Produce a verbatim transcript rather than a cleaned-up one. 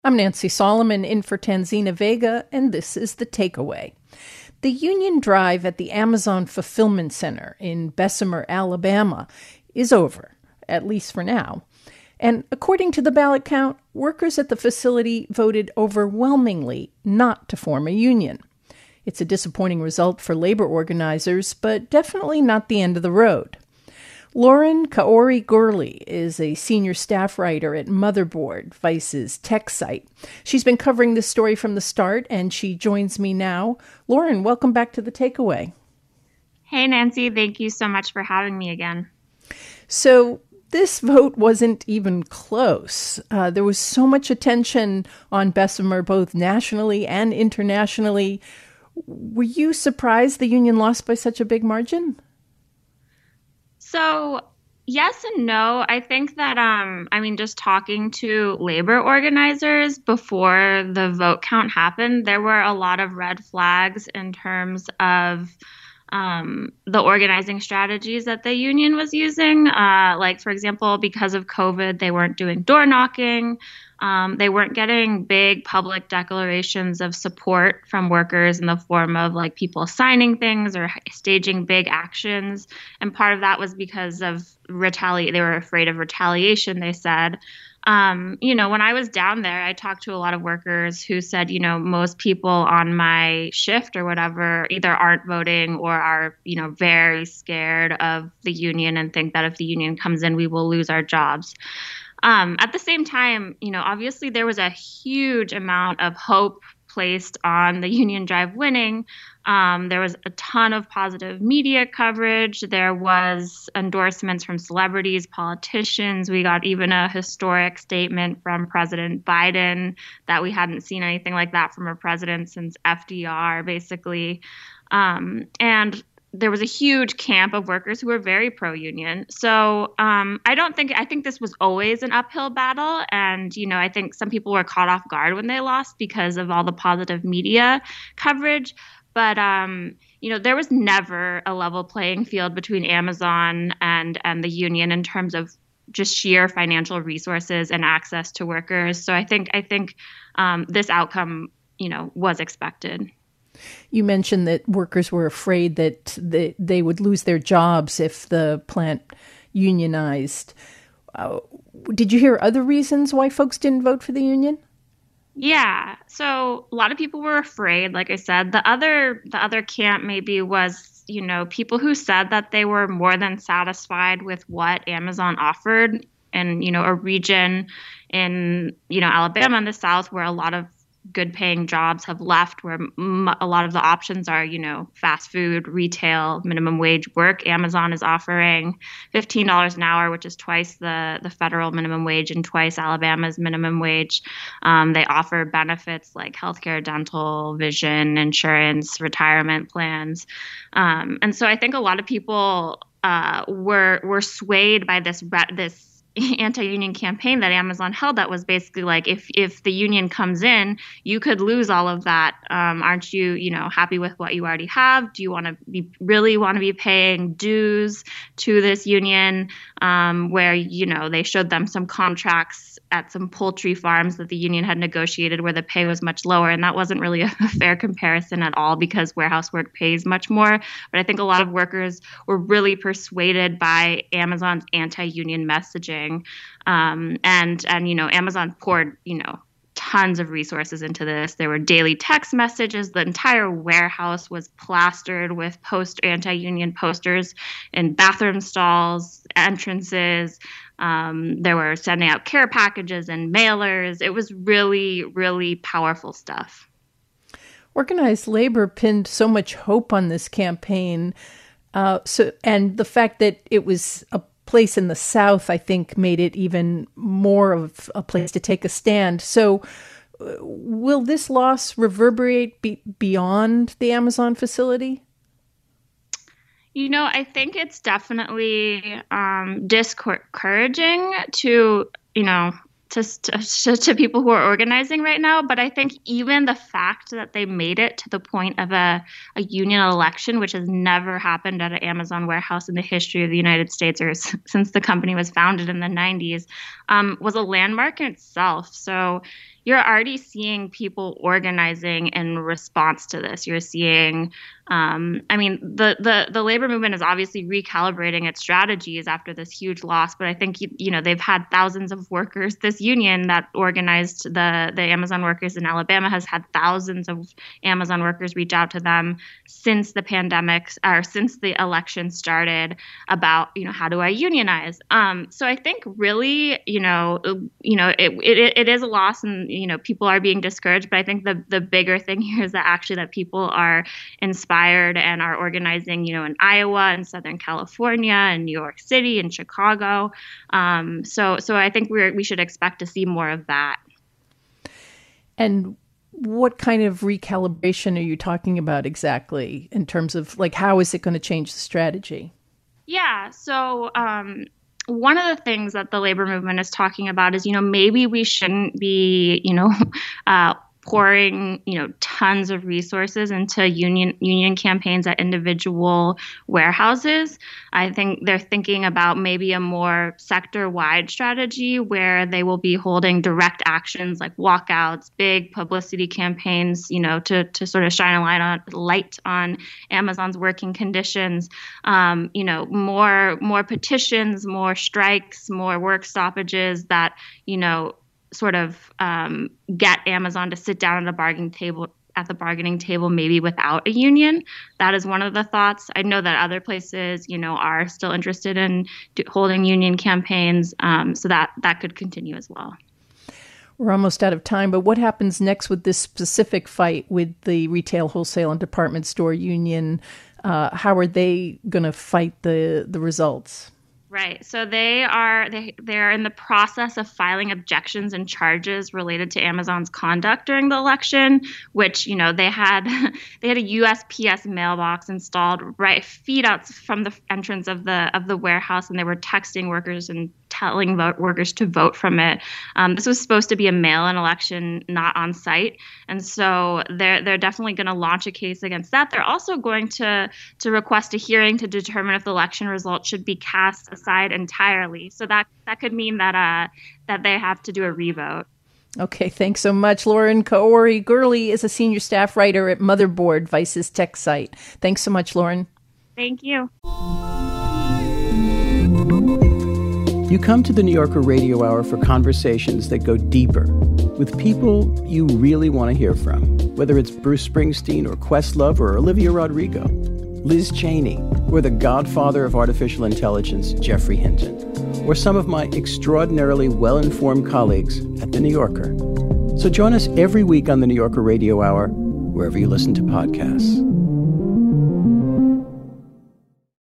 I'm Nancy Solomon in for Tanzina Vega, and this is The Takeaway. The union drive at the Amazon Fulfillment Center in Bessemer, Alabama, is over, at least for now. And according to the ballot count, workers at the facility voted overwhelmingly not to form a union. It's a disappointing result for labor organizers, but definitely not the end of the road. Lauren Kaori-Gurley is a senior staff writer at Motherboard, Vice's tech site. She's been covering this story from the start, and she joins me now. Lauren, welcome back to The Takeaway. Hey, Nancy. Thank you so much for having me again. So this vote wasn't even close. Uh, there was so much attention on Bessemer, both nationally and internationally. Were you surprised the union lost by such a big margin? So, yes and no. I think that, um, I mean, just talking to labor organizers before the vote count happened, there were a lot of red flags in terms of um, the organizing strategies that the union was using. Uh, like, for example, because of COVID, they weren't doing door knocking. Um, they weren't getting big public declarations of support from workers in the form of like people signing things or staging big actions. And part of that was because of retaliate. They were afraid of retaliation, they said. Um, you know, when I was down there, I talked to a lot of workers who said, you know, most people on my shift or whatever either aren't voting or are, you know, very scared of the union and think that if the union comes in, we will lose our jobs. Um, at the same time, you know, obviously there was a huge amount of hope placed on the union drive winning. Um, there was a ton of positive media coverage. There was endorsements from celebrities, politicians. We got even a historic statement from President Biden that we hadn't seen anything like that from a president since F D R, basically. Um, and there was a huge camp of workers who were very pro-union. So um, I don't think, I think this was always an uphill battle. And, you know, I think some people were caught off guard when they lost because of all the positive media coverage. But, um, you know, there was never a level playing field between Amazon and, and the union in terms of just sheer financial resources and access to workers. So I think, I think um, this outcome, you know, was expected. You mentioned that workers were afraid that they, they would lose their jobs if the plant unionized. Uh, did you hear other reasons why folks didn't vote for the union? Yeah. So a lot of people were afraid, like I said. The other the other camp maybe was, you know, people who said that they were more than satisfied with what Amazon offered in, you know, a region in, you know, Alabama in the South where a lot of good paying jobs have left, where m- a lot of the options are, you know, fast food, retail, minimum wage work. Amazon is offering fifteen dollars an hour, which is twice the, the federal minimum wage and twice Alabama's minimum wage. Um, they offer benefits like healthcare, dental, vision, insurance, retirement plans. Um, and so I think a lot of people uh, were were swayed by this this anti-union campaign that Amazon held that was basically like, if if the union comes in, you could lose all of that. Um, aren't you, you know, happy with what you already have? Do you want to be really want to be paying dues to this union? Um, where, you know, they showed them some contracts at some poultry farms that the union had negotiated where the pay was much lower. And that wasn't really a fair comparison at all because warehouse work pays much more. But I think a lot of workers were really persuaded by Amazon's anti-union messaging. Um, and, and, you know, Amazon poured, you know, tons of resources into this. There were daily text messages. The entire warehouse was plastered with post anti-union posters in bathroom stalls, entrances. Um, they were sending out care packages and mailers. It was really, really powerful stuff. Organized labor pinned so much hope on this campaign. Uh, so, and the fact that it was a place in the South, I think, made it even more of a place to take a stand. So uh, will this loss reverberate be- beyond the Amazon facility? You know, I think it's definitely um, discouraging to, you know, to, to to people who are organizing right now. But I think even the fact that they made it to the point of a, a union election, which has never happened at an Amazon warehouse in the history of the United States or s- since the company was founded in the nineties, um, was a landmark in itself. So you're already seeing people organizing in response to this. You're seeing, um, I mean, the, the the labor movement is obviously recalibrating its strategies after this huge loss. But I think, you, you know, they've had thousands of workers. This union that organized the, the Amazon workers in Alabama has had thousands of Amazon workers reach out to them since the pandemic or since the election started about, you know, how do I unionize? Um, so I think really, you know, you know, it, it it is a loss, and you know, people are being discouraged. But I think the the bigger thing here is that actually that people are inspired and are organizing, you know, in Iowa and Southern California and New York City and Chicago. Um, so so I think we we should expect to see more of that. And what kind of recalibration are you talking about exactly in terms of, like, how is it going to change the strategy? Yeah. So um, one of the things that the labor movement is talking about is, you know, maybe we shouldn't be, you know, uh, pouring, you know, tons of resources into union union campaigns at individual warehouses. I think they're thinking about maybe a more sector-wide strategy where they will be holding direct actions like walkouts, big publicity campaigns, you know, to to sort of shine a light on light on Amazon's working conditions. Um, you know, more more petitions, more strikes, more work stoppages that, you know, sort of um, get Amazon to sit down at the bargaining table at the bargaining table, maybe without a union. That is one of the thoughts. I know that other places, you know, are still interested in do, holding union campaigns, um, so that that could continue as well. We're almost out of time, but what happens next with this specific fight with the retail, wholesale, and department store union? Uh, how are they going to fight the the results? Right. So they are they they're in the process of filing objections and charges related to Amazon's conduct during the election, which, you know, they had they had a U S P S mailbox installed right feet out from the entrance of the of the warehouse, and they were texting workers and telling vote workers to vote from it. Um, this was supposed to be a mail-in election, not on site, and so they're they're definitely going to launch a case against that. They're also going to to request a hearing to determine if the election results should be cast aside entirely. So that that could mean that uh that they have to do a revote. Okay, thanks so much. Lauren Kaori-Gurley is a senior staff writer at Motherboard, Vice's tech site. Thanks so much, Lauren. Thank you. You come to the New Yorker Radio Hour for conversations that go deeper with people you really want to hear from, whether it's Bruce Springsteen or Questlove or Olivia Rodrigo, Liz Cheney, or the godfather of artificial intelligence, Geoffrey Hinton, or some of my extraordinarily well-informed colleagues at The New Yorker. So join us every week on the New Yorker Radio Hour, wherever you listen to podcasts.